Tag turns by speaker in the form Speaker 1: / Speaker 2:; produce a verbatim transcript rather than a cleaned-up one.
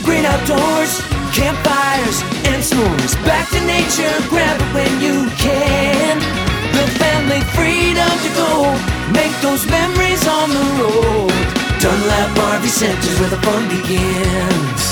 Speaker 1: great outdoors, campfires and s'mores. Back to nature, grab it when you can. The family freedom to go, make those memories on the road. Dunlap R V Center's where the fun begins.